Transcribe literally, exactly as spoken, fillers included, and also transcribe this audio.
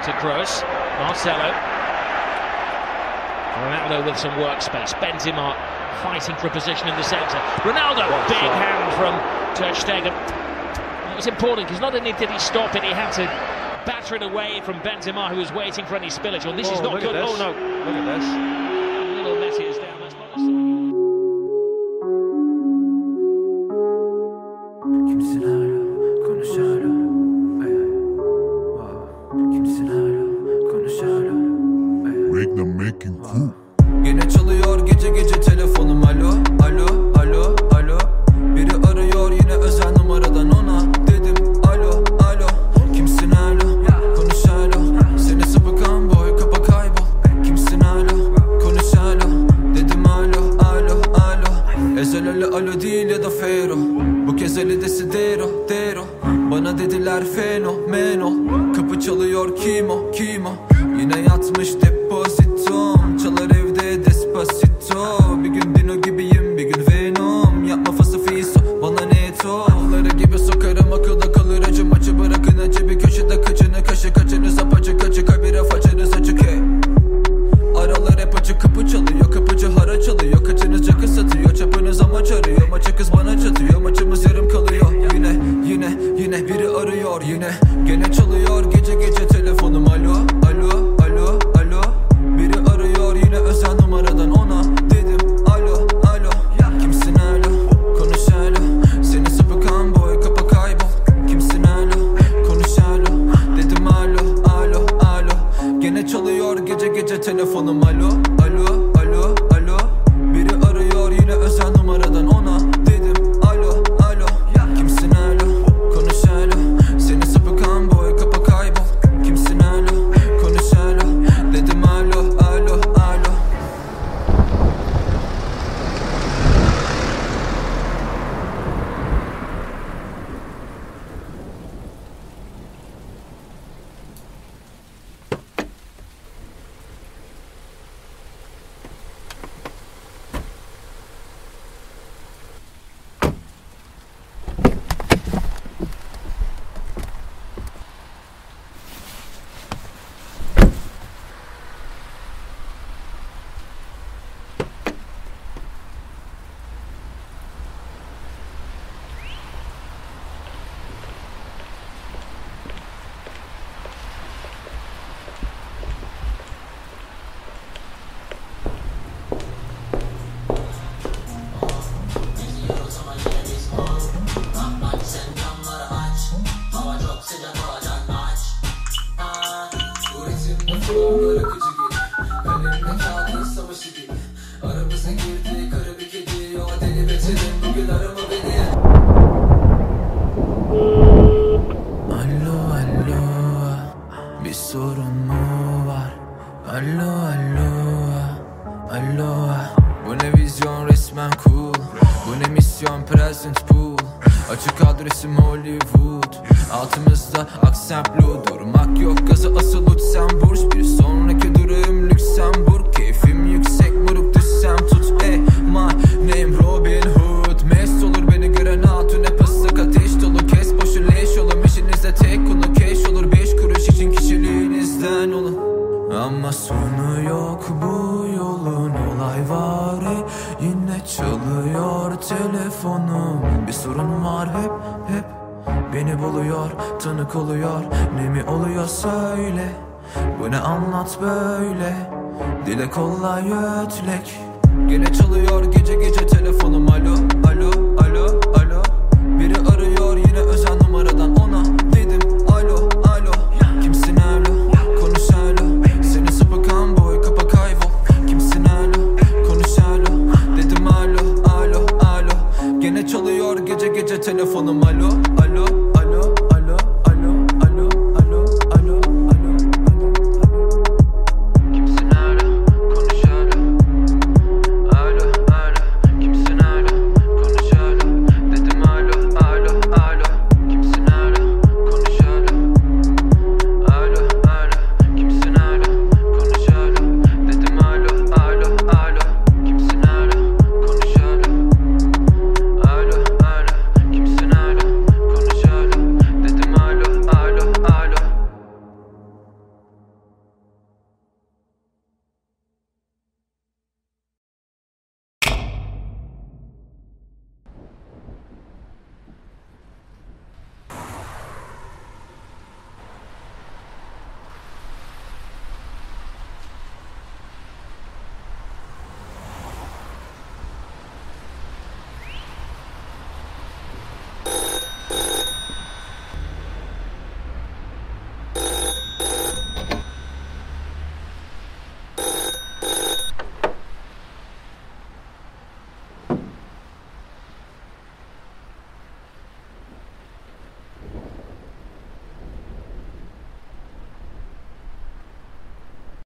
to Kroos, Marcelo, Ronaldo with some work space, Benzema fighting for a position in the centre, Ronaldo, what big shot. Hand from Ter Stegen. It was important because not only did he stop it, he had to batter it away from Benzema, who was waiting for any spillage. Oh, this oh, is not good. Oh no, look at this. Little Messi is down. That's not a... Kimsin hala konuş hala, ay ay, wow. Kimsin hala konuş hala, ay ay. Magnum making cool. Yine çalıyor gece gece telefonum, alo alo alo alo. Biri arıyor yine özel numaradan, ona dedim alo alo. Kimsin hala konuş hala, seni sapıkan boy kapa kaybol. Kimsin hala konuş hala, dedim alo alo alo. Ezel öyle alo değil ya da Fero, bu kez eli desidero dero. Bana dediler fenomen ol. Kapı çalıyor, kim o kim o. Yine yatmış depozitom, çalar evde despacito. Bir gün Dino gibiyim, bir gün Venom. Yapma fası fiso, bana ne etolları gibi sokarım, akılda kalır acı. Maçı bırakın acı, bir köşede kaçını kaşı. Kaçınız apacı kaçı, kabire façanız açık hey. Aralar hep açık, kapı çalıyor, kapıcı hara çalıyor. Kaçınız cakı satıyor, çapınız amaç arıyor. Maçı kız bana çatıyor, maçımız yarım kalıyor. Yine yine yine biri arıyor, yine gene çalıyor gece gece telefonum, alo alo alo alo. Biri arıyor yine özel numaradan, ona dedim alo alo. Kimsin alo konuş alo, seni sapıkan boy kapa kaybol. Kimsin alo konuş alo, dedim alo alo alo. Gene çalıyor gece gece telefonum, alo alo alo alo. Biri arıyor yine özel numaradan, ona dedim alo alo. Kimsin alo konuş alo, seni sapıkan boy kapa kaybol. Kimsin alo konuş alo, dedim alo alo alo. Akıcı gibi, kalemle kağıdın savaşı gibi. Aramıza girdi kara bir kedi, o deli beterim bugün arama beni. Alo alo, bir sorun mu var? Alo alo alo. Bu ne vizyon resmen cool, bu ne misyon present pool. Açık adresim Hollywood, altımızda aksan blue. Durmak yok gazı asıl uçsam burs. Bir sonraki durağım Lüksemburg. Keyfim yüksek moruk düşsem tut. Ey my name Robin Hood. Mest olur beni gören hatun, hep ıslık ateş dolu. Kes boşu leş olum, işinizde tek konu keş olur. Beş kuruş için kişiliğinizden olun. Ama sonu yok bu yolun, olay var ey. Yine çalıyor telefonum, bir sorun var hep hep. Beni buluyor, tanık oluyor, ne mi oluyor söyle. Bu ne anlat böyle, dile kolay ötlek. Gene çalıyor gece gece telefonum, alo alo